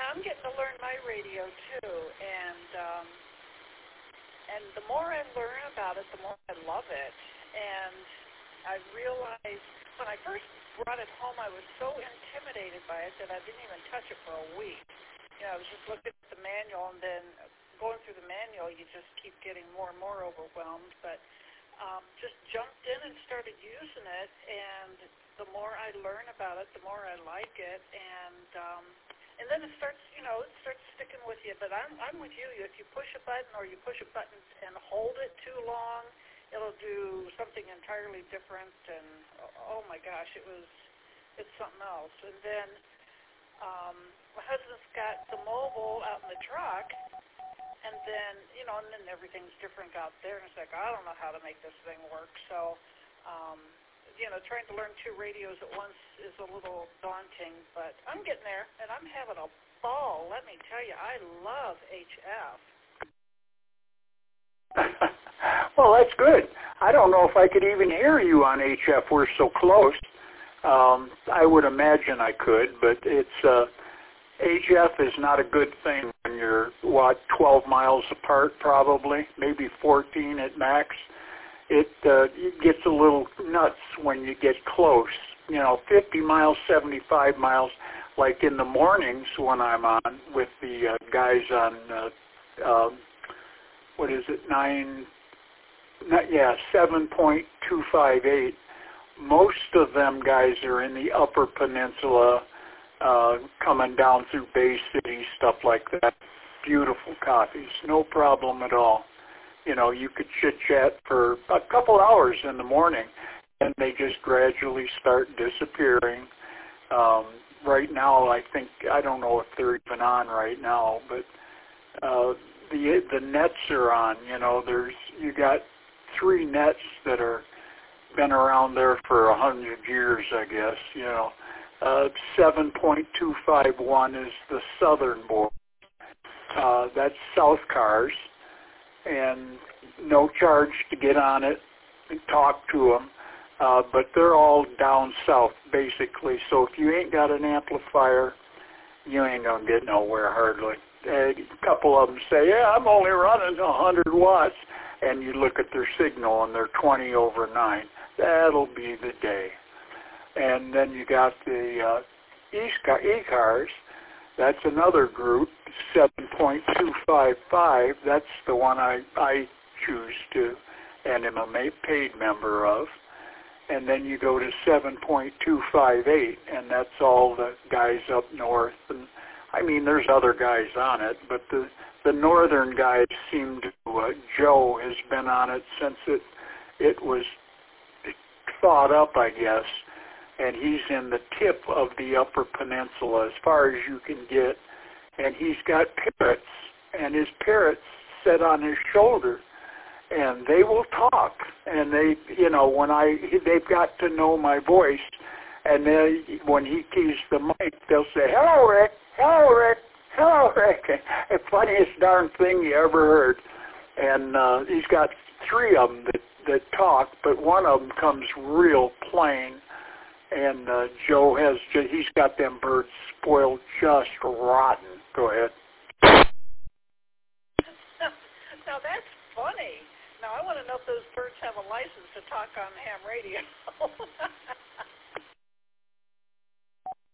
I'm getting to learn my radio too, and the more I learn about it, the more I love it. And I realized when I first brought it home, I was so intimidated by it that I didn't even touch it for a week. I was just looking at the manual, and then going through the manual, you just keep getting more and more overwhelmed. But just jumped in and started using it, and the more I learn about it, the more I like it, and then it starts sticking with you. But I'm with you. If you push a button or you push a button and hold it too long, it'll do something entirely different. And oh my gosh, it's something else. And then my husband's got the mobile out in the truck, and then and then everything's different out there. And it's like, I don't know how to make this thing work. So trying to learn two radios at once is a little daunting, but I'm getting there, and I'm having a ball. Let me tell you, I love HF. Well, that's good. I don't know if I could even hear you on HF. We're so close. I would imagine I could, but it's HF is not a good thing when you're, 12 miles apart probably, maybe 14 at max. It gets a little nuts when you get close. 50 miles, 75 miles, like in the mornings when I'm on with the guys on, 7.258. Most of them guys are in the Upper Peninsula, coming down through Bay City, stuff like that. Beautiful coffees, no problem at all. You could chit-chat for a couple hours in the morning, and they just gradually start disappearing. Right now, I don't know if they're even on right now, but the nets are on. You got 3 nets that are been around there for 100 years, I guess. 7.251 is the southern border. That's South Cars, and no charge to get on it and talk to them. But they're all down south, basically. So if you ain't got an amplifier, you ain't going to get nowhere hardly. A couple of them say, yeah, I'm only running 100 watts. And you look at their signal, and they're 20 over 9. That'll be the day. And then you got the E-Cars. That's another group, 7.255. That's the one I choose to and am a paid member of. And then you go to 7.258, and that's all the guys up north. And there's other guys on it, but the northern guys seem to, Joe has been on it since it was thought up, I guess, and he's in the tip of the Upper Peninsula as far as you can get, and he's got parrots, and his parrots sit on his shoulder, and they will talk, and they've got to know my voice, and then when he keys the mic, they'll say, hello, Rick, hello, Rick, hello, Rick. The funniest darn thing you ever heard. And he's got 3 of them that talk, but one of them comes real plain. And Joe he's got them birds spoiled just rotten. Go ahead. Now that's funny. Now I want to know if those birds have a license to talk on ham radio.